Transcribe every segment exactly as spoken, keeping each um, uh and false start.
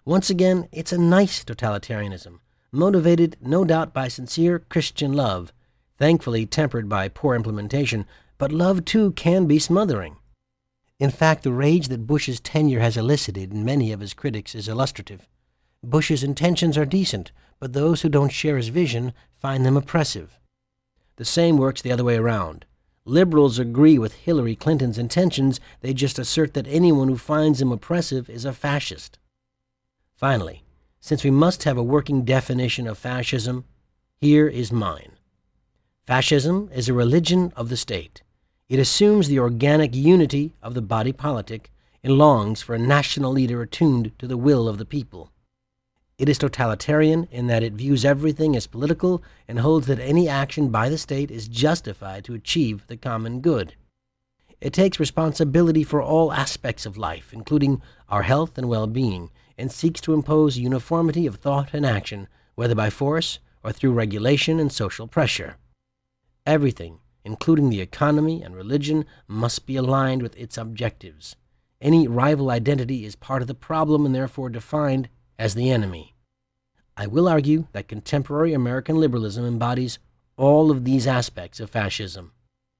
Once again, it's a nice totalitarianism, motivated no doubt by sincere Christian love, thankfully tempered by poor implementation, but love too can be smothering. In fact, the rage that Bush's tenure has elicited in many of his critics is illustrative. Bush's intentions are decent, but those who don't share his vision find them oppressive. The same works the other way around. Liberals agree with Hillary Clinton's intentions, they just assert that anyone who finds them oppressive is a fascist. Finally, since we must have a working definition of fascism, here is mine. Fascism is a religion of the state. It assumes the organic unity of the body politic and longs for a national leader attuned to the will of the people. It is totalitarian in that it views everything as political and holds that any action by the state is justified to achieve the common good. It takes responsibility for all aspects of life, including our health and well-being, and seeks to impose uniformity of thought and action, whether by force or through regulation and social pressure. Everything, including the economy and religion, must be aligned with its objectives. Any rival identity is part of the problem and therefore defined as the enemy. I will argue that contemporary American liberalism embodies all of these aspects of fascism.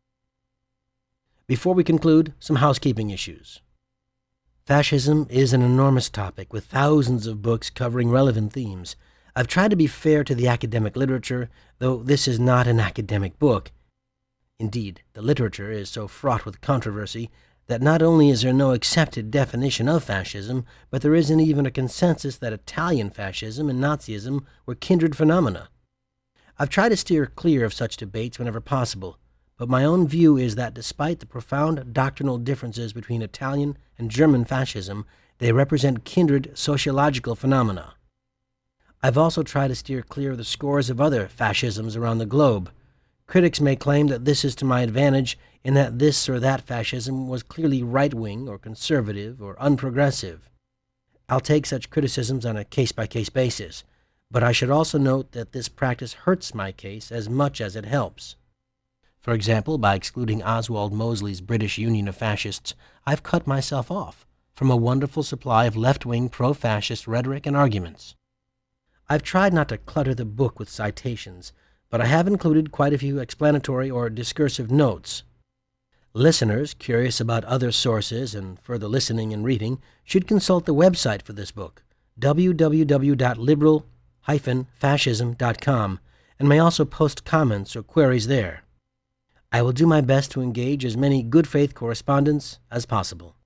Before we conclude, some housekeeping issues. Fascism is an enormous topic with thousands of books covering relevant themes. I've tried to be fair to the academic literature, though this is not an academic book. Indeed, the literature is so fraught with controversy that not only is there no accepted definition of fascism, but there isn't even a consensus that Italian fascism and Nazism were kindred phenomena. I've tried to steer clear of such debates whenever possible, but my own view is that despite the profound doctrinal differences between Italian and German fascism, they represent kindred sociological phenomena. I've also tried to steer clear of the scores of other fascisms around the globe. Critics may claim that this is to my advantage in that this or that fascism was clearly right-wing or conservative or unprogressive. I'll take such criticisms on a case-by-case basis, but I should also note that this practice hurts my case as much as it helps. For example, by excluding Oswald Mosley's British Union of Fascists, I've cut myself off from a wonderful supply of left-wing pro-fascist rhetoric and arguments. I've tried not to clutter the book with citations, but I have included quite a few explanatory or discursive notes. Listeners curious about other sources and further listening and reading should consult the website for this book, w w w dot liberal dash fascism dot com, and may also post comments or queries there. I will do my best to engage as many good faith correspondents as possible.